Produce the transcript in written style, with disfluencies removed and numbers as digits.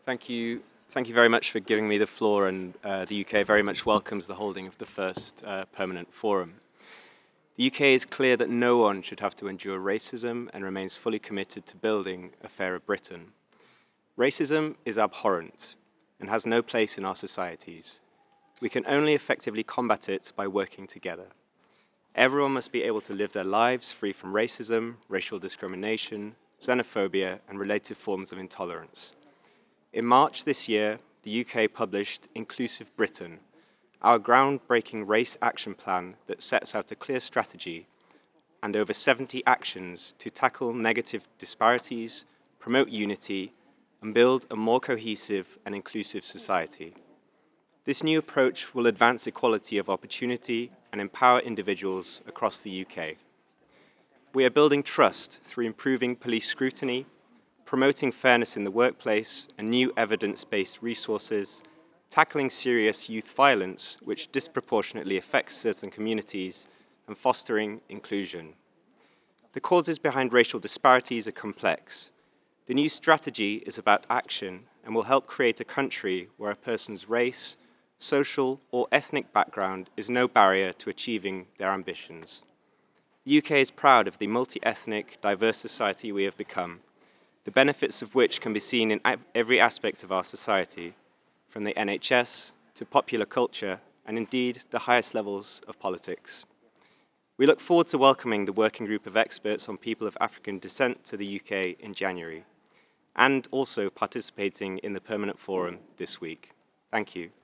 Thank you. Thank you very much for giving me the floor, and the UK very much welcomes the holding of the first permanent forum. The UK is clear that no one should have to endure racism and remains fully committed to building a fairer Britain. Racism is abhorrent and has no place in our societies. We can only effectively combat it by working together. Everyone must be able to live their lives free from racism, racial discrimination, xenophobia, and related forms of intolerance. In March this year, the UK published Inclusive Britain, our groundbreaking race action plan that sets out a clear strategy and over 70 actions to tackle negative disparities, promote unity, and build a more cohesive and inclusive society. This new approach will advance equality of opportunity and empower individuals across the UK. We are building trust through improving police scrutiny, promoting fairness in the workplace and new evidence-based resources, tackling serious youth violence, which disproportionately affects certain communities, and fostering inclusion. The causes behind racial disparities are complex. The new strategy is about action and will help create a country where a person's race, social, or ethnic background is no barrier to achieving their ambitions. The UK is proud of the multi-ethnic, diverse society we have become, the benefits of which can be seen in every aspect of our society, from the NHS to popular culture, and indeed the highest levels of politics. We look forward to welcoming the working group of experts on people of African descent to the UK in January, and also participating in the Permanent Forum this week. Thank you.